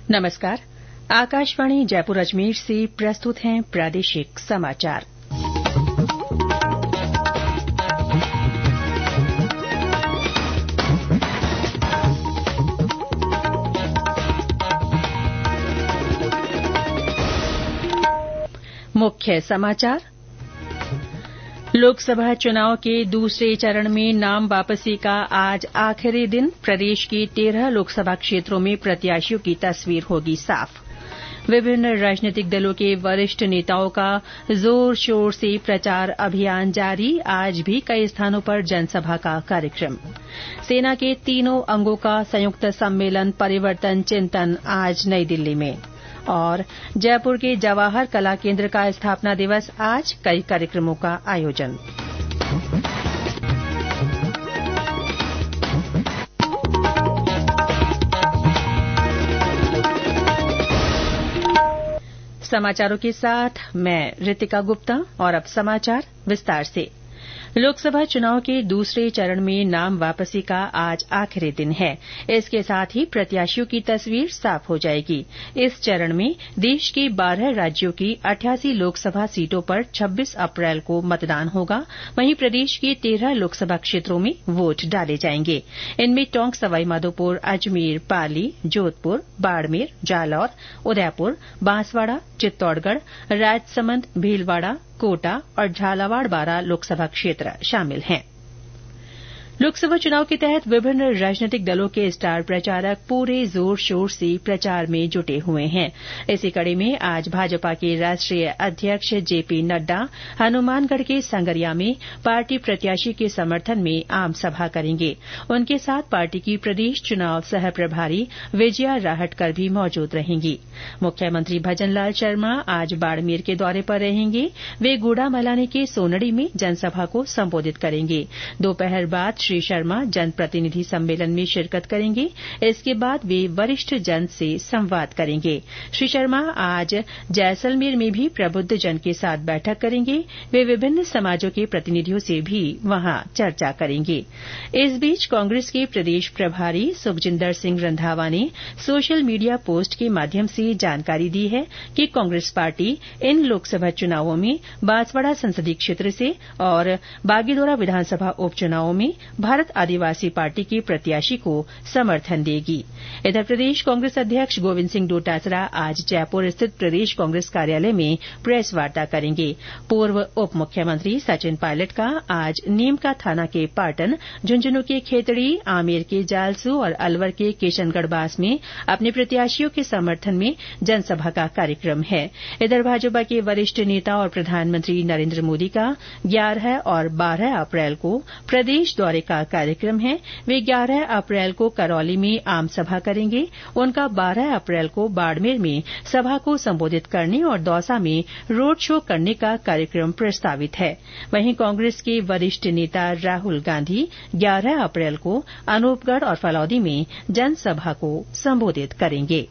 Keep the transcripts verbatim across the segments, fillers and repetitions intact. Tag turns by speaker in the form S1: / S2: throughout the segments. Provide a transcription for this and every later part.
S1: नमस्कार। आकाशवाणी जयपुर अजमेर से प्रस्तुत हैं प्रादेशिक समाचार। मुख्य समाचार। लोकसभा चुनाव के दूसरे चरण में नाम वापसी का आज आखिरी दिन। प्रदेश के तेरह लोकसभा क्षेत्रों में प्रत्याशियों की तस्वीर होगी साफ। विभिन्न राजनीतिक दलों के वरिष्ठ नेताओं का जोर शोर से प्रचार अभियान जारी। आज भी कई स्थानों पर जनसभा का कार्यक्रम। सेना के तीनों अंगों का संयुक्त सम्मेलन परिवर्तन चिंतन आज नई दिल्ली में। और जयपुर के जवाहर कला केंद्र का स्थापना दिवस आज। कई कार्यक्रमों का आयोजन। समाचारों के साथ मैं रितिका गुप्ता। और अब समाचार विस्तार से। लोकसभा चुनाव के दूसरे चरण में नाम वापसी का आज आखिरी दिन है। इसके साथ ही प्रत्याशियों की तस्वीर साफ हो जाएगी। इस चरण में देश के बारह राज्यों की अठासी लोकसभा सीटों पर छब्बीस अप्रैल को मतदान होगा। वहीं प्रदेश के तेरह लोकसभा क्षेत्रों में वोट डाले जाएंगे। इनमें टोंक, सवाईमाधोपुर, अजमेर, पाली, जोधपुर, बाड़मेर, जालौर, उदयपुर, बांसवाड़ा, चित्तौड़गढ़, राजसमंद, भीलवाड़ा, कोटा और झालावाड़ बारां लोकसभा क्षेत्र शामिल हैं। लोकसभा चुनाव के तहत विभिन्न राजनीतिक दलों के स्टार प्रचारक पूरे जोर शोर से प्रचार में जुटे हुए हैं। इसी कड़ी में आज भाजपा के राष्ट्रीय अध्यक्ष जेपी नड्डा हनुमानगढ़ के संगरिया में पार्टी प्रत्याशी के समर्थन में आम सभा करेंगे। उनके साथ पार्टी की प्रदेश चुनाव सह प्रभारी विजया राहटकर भी मौजूद रहेंगी। मुख्यमंत्री भजनलाल शर्मा आज बाड़मेर के दौरे पर रहेंगे। वे गुड़ामलानी के सोनड़ी में जनसभा को संबोधित करेंगे। दोपहर बाद श्री शर्मा जनप्रतिनिधि सम्मेलन में शिरकत करेंगे। इसके बाद वे वरिष्ठ जन से संवाद करेंगे। श्री शर्मा आज जैसलमेर में भी प्रबुद्ध जन के साथ बैठक करेंगे। वे विभिन्न समाजों के प्रतिनिधियों से भी वहां चर्चा करेंगे। इस बीच कांग्रेस के प्रदेश प्रभारी सुखजिंदर सिंह रंधावा ने सोशल मीडिया पोस्ट के माध्यम से जानकारी दी है कि कांग्रेस पार्टी इन लोकसभा चुनावों में बांसवाड़ा संसदीय क्षेत्र से और बागीदोरा विधानसभा उपचुनावों में भारत आदिवासी पार्टी के प्रत्याशी को समर्थन देगी। इधर प्रदेश कांग्रेस अध्यक्ष गोविंद सिंह डोटासरा आज जयपुर स्थित प्रदेश कांग्रेस कार्यालय में प्रेस वार्ता करेंगे। पूर्व उप मुख्यमंत्री सचिन पायलट का आज नीमका थाना के पाटन, झुंझुनू के खेतड़ी, आमेर के जालसू और अलवर के किशनगढ़ बास में अपने प्रत्याशियों के समर्थन में जनसभा का कार्यक्रम है। इधर भाजपा के वरिष्ठ नेता और प्रधानमंत्री नरेंद्र मोदी का ग्यारह और बारह अप्रैल को प्रदेश दौरे का कार्यक्रम है। वे ग्यारह अप्रैल को करौली में आम सभा करेंगे। उनका बारह अप्रैल को बाड़मेर में सभा को संबोधित करने और दौसा में रोड शो करने का कार्यक्रम प्रस्तावित है। वहीं कांग्रेस के वरिष्ठ नेता राहुल गांधी ग्यारह अप्रैल को अनूपगढ़ और फलौदी में जनसभा को संबोधित करेंगे।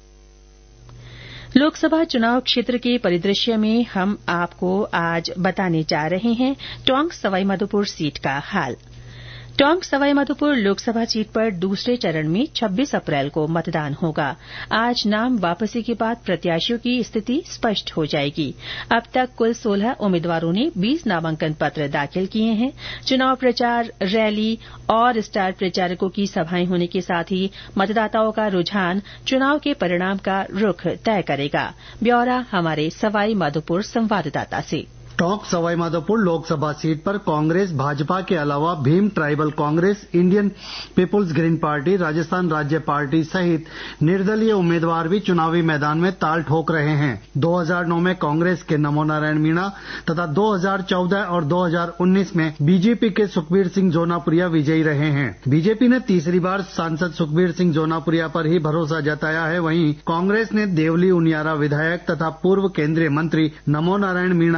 S1: लोकसभा चुनाव क्षेत्र के परिदृश्य में हम आपको आज बताने जा रहे हैं टोंक सवाईमाधोपुर सीट का हाल। टोंक सवाईमाधोपुर लोकसभा सीट पर दूसरे चरण में छब्बीस अप्रैल को मतदान होगा। आज नाम वापसी के बाद प्रत्याशियों की स्थिति स्पष्ट हो जाएगी। अब तक कुल सोलह उम्मीदवारों ने बीस नामांकन पत्र दाखिल किए हैं। चुनाव प्रचार, रैली और स्टार प्रचारकों की सभाएं होने के साथ ही मतदाताओं का रुझान चुनाव के परिणाम का रुख तय करेगा। ब्यौरा हमारे सवाईमाधोपुर संवाददाता से।
S2: टोंक सवाईमाधोपुर लोकसभा सीट पर कांग्रेस, भाजपा के अलावा Bhim Tribal Congress, Indian People's Green Party, Rajasthan राज्य पार्टी सहित निर्दलीय उम्मीदवार भी चुनावी मैदान में ताल ठोक रहे हैं। दो हज़ार नौ में कांग्रेस के नमो नारायण मीणा तथा दो हज़ार चौदह और दो हज़ार उन्नीस में बीजेपी के सुखबीर सिंह जोनापुरिया विजयी रहे हैं। बीजेपी ने तीसरी बार सांसद सुखबीर सिंह जोनापुरिया पर ही भरोसा जताया है। वहीं कांग्रेस ने देवली उनियारा विधायक तथा पूर्व केंद्रीय मंत्री नमो नारायण मीणा के भाई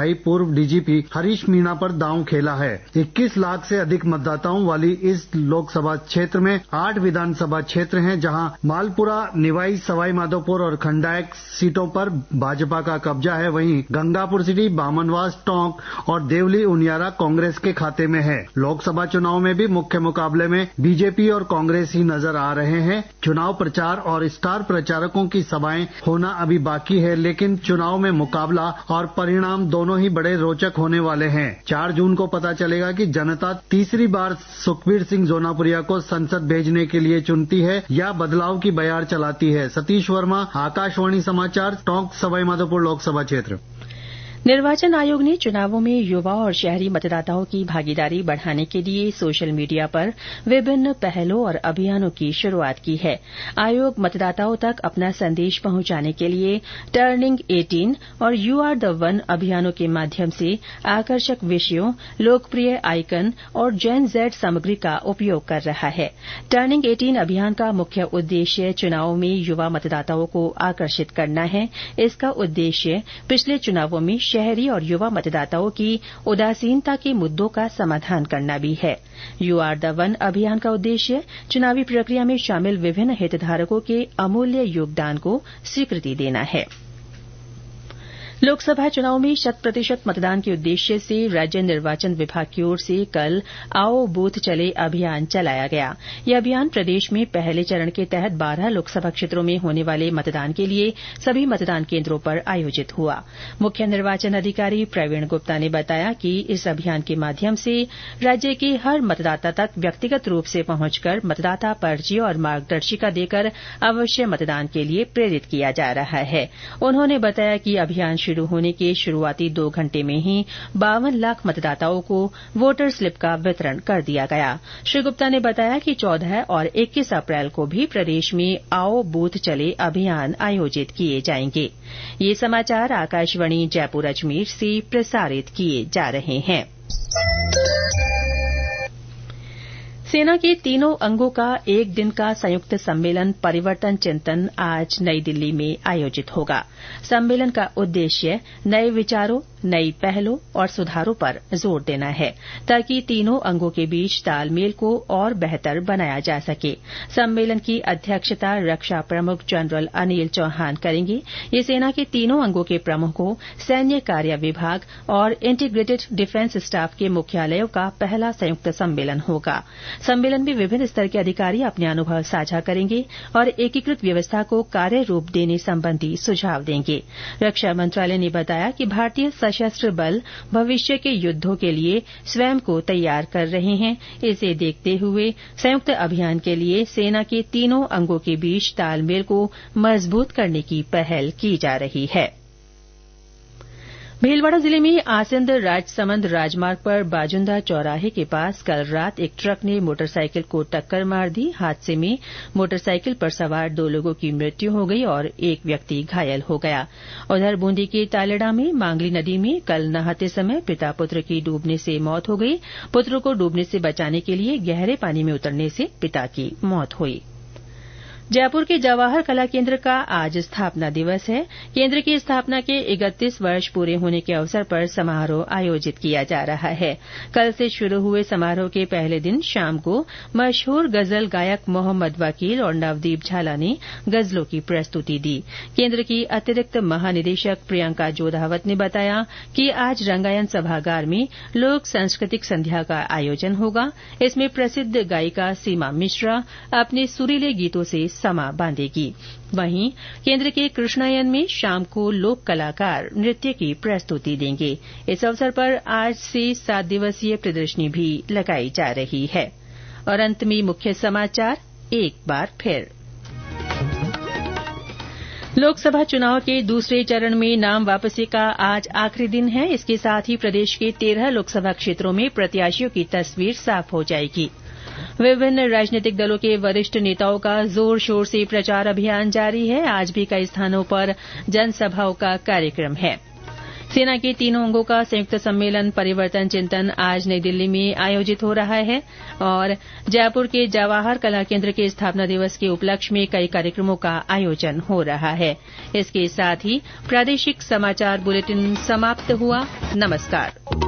S2: भाई पूर्व डीजीपी हरीश मीणा पर दांव खेला है। इक्कीस लाख से अधिक मतदाताओं वाली इस लोकसभा क्षेत्र में आठ विधानसभा क्षेत्र हैं, जहां मालपुरा, निवाई, सवाई माधोपुर और खंडायक सीटों पर भाजपा का कब्जा है। वहीं गंगापुर सिटी, बामनवास, टोंक और देवली उनियारा कांग्रेस के खाते में है। लोकसभा चुनाव में भी मुख्य मुकाबले में बीजेपी और कांग्रेस ही नजर आ रहे हैं। चुनाव प्रचार और स्टार प्रचारकों की सभाएं होना अभी बाकी है, लेकिन चुनाव में मुकाबला और परिणाम दोनों ही बड़े रोचक होने वाले हैं। चार जून को पता चलेगा कि जनता तीसरी बार सुखबीर सिंह जोनापुरिया को संसद भेजने के लिए चुनती है या बदलाव की बयार चलाती है। सतीश वर्मा, आकाशवाणी समाचार, टोंक, सवाई माधोपुर लोकसभा क्षेत्र।
S1: निर्वाचन आयोग ने चुनावों में युवा और शहरी मतदाताओं की भागीदारी बढ़ाने के लिए सोशल मीडिया पर विभिन्न पहलों और अभियानों की शुरूआत की है। आयोग मतदाताओं तक अपना संदेश पहुंचाने के लिए टर्निंग अठारह और यू आर द वन अभियानों के माध्यम से आकर्षक विषयों, लोकप्रिय आइकन और जेन जेड सामग्री का उपयोग कर रहा है। टर्निंग अठारह अभियान का मुख्य उद्देश्य चुनावों में युवा मतदाताओं को आकर्षित करना है। इसका उद्देश्य पिछले चुनावों में शहरी और युवा मतदाताओं की उदासीनता के मुद्दों का समाधान करना भी है। यू आर द वन अभियान का उद्देश्य चुनावी प्रक्रिया में शामिल विभिन्न हितधारकों के अमूल्य योगदान को स्वीकृति देना है। लोकसभा चुनाव में शत प्रतिशत मतदान के उद्देश्य से राज्य निर्वाचन विभाग की ओर से कल आओ बूथ चले अभियान चलाया गया। यह अभियान प्रदेश में पहले चरण के तहत बारह लोकसभा क्षेत्रों में होने वाले मतदान के लिए सभी मतदान केन्द्रों पर आयोजित हुआ। मुख्य निर्वाचन अधिकारी प्रवीण गुप्ता ने बताया कि इस अभियान के माध्यम से राज्य के हर मतदाता तक व्यक्तिगत रूप से पहुंचकर मतदाता पर्ची और मार्गदर्शिका देकर अवश्य मतदान के लिए प्रेरित किया जा रहा है। उन्होंने बताया कि अभियान शुरू होने के शुरुआती दो घंटे में ही बावन लाख मतदाताओं को वोटर स्लिप का वितरण कर दिया गया। श्री गुप्ता ने बताया कि चौदह और इक्कीस अप्रैल को भी प्रदेश में आओ बूथ चले अभियान आयोजित किए जाएंगे। ये समाचार आकाशवाणी जयपुर अजमेर से प्रसारित किए जा रहे हैं। सेना के तीनों अंगों का एक दिन का संयुक्त सम्मेलन परिवर्तन चिंतन आज नई दिल्ली में आयोजित होगा। सम्मेलन का उद्देश्य नए विचारों, नई पहलों और सुधारों पर जोर देना है, ताकि तीनों अंगों के बीच तालमेल को और बेहतर बनाया जा सके। सम्मेलन की अध्यक्षता रक्षा प्रमुख जनरल अनिल चौहान करेंगे। ये सेना के तीनों अंगों के प्रमुखों, सैन्य कार्य विभाग और इंटीग्रेटेड डिफेंस स्टाफ के मुख्यालयों का पहला संयुक्त सम्मेलन होगा। सम्मेलन में विभिन्न स्तर के अधिकारी अपने अनुभव साझा करेंगे और एकीकृत व्यवस्था को कार्य रूप देने संबंधी सुझाव देंगे। रक्षा मंत्रालय ने बताया कि भारतीय सशस्त्र बल भविष्य के युद्धों के लिए स्वयं को तैयार कर रहे हैं। इसे देखते हुए संयुक्त अभियान के लिए सेना के तीनों अंगों के बीच तालमेल को मजबूत करने की पहल की जा रही है। भीलवाड़ा जिले में आसिंद राजसमंद राजमार्ग पर बाजुंदा चौराहे के पास कल रात एक ट्रक ने मोटरसाइकिल को टक्कर मार दी। हादसे में मोटरसाइकिल पर सवार दो लोगों की मृत्यु हो गई और एक व्यक्ति घायल हो गया। उधर बूंदी के तालेड़ा में मांगली नदी में कल नहाते समय पिता पुत्र की डूबने से मौत हो गई। पुत्र को डूबने से बचाने के लिए गहरे पानी में उतरने से पिता की मौत हुई। जयपुर के जवाहर कला केंद्र का आज स्थापना दिवस है। केंद्र की स्थापना के इकतीस वर्ष पूरे होने के अवसर पर समारोह आयोजित किया जा रहा है। कल से शुरू हुए समारोह के पहले दिन शाम को मशहूर गजल गायक मोहम्मद वकील और नवदीप झाला ने गजलों की प्रस्तुति दी। केंद्र की अतिरिक्त महानिदेशक प्रियंका जोधावत ने बताया कि आज रंगायन सभागार में लोक सांस्कृतिक संध्या का आयोजन होगा। इसमें प्रसिद्ध गायिका सीमा मिश्रा अपने सुरीले गीतों से समा बांधेगी। वहीं केंद्र के कृष्णायन में शाम को लोक कलाकार नृत्य की प्रस्तुति देंगे। इस अवसर पर आज से सात दिवसीय प्रदर्शनी भी लगाई जा रही है। और अंत में मुख्य समाचार एक बार फिर। लोकसभा चुनाव के दूसरे चरण में नाम वापसी का आज आखिरी दिन है। इसके साथ ही प्रदेश के तेरह लोकसभा क्षेत्रों में प्रत्याशियों की तस्वीर साफ हो जाएगी। विभिन्न राजनीतिक दलों के वरिष्ठ नेताओं का जोर शोर से प्रचार अभियान जारी है। आज भी कई स्थानों पर जनसभाओं का कार्यक्रम है। सेना के तीनों अंगों का संयुक्त सम्मेलन परिवर्तन चिंतन आज नई दिल्ली में आयोजित हो रहा है और जयपुर के जवाहर कला केंद्र के स्थापना दिवस के उपलक्ष्य में कई कार्यक्रमों का आयोजन हो रहा है। इसके साथ ही प्रादेशिक समाचार बुलेटिन समाप्त हुआ। नमस्कार।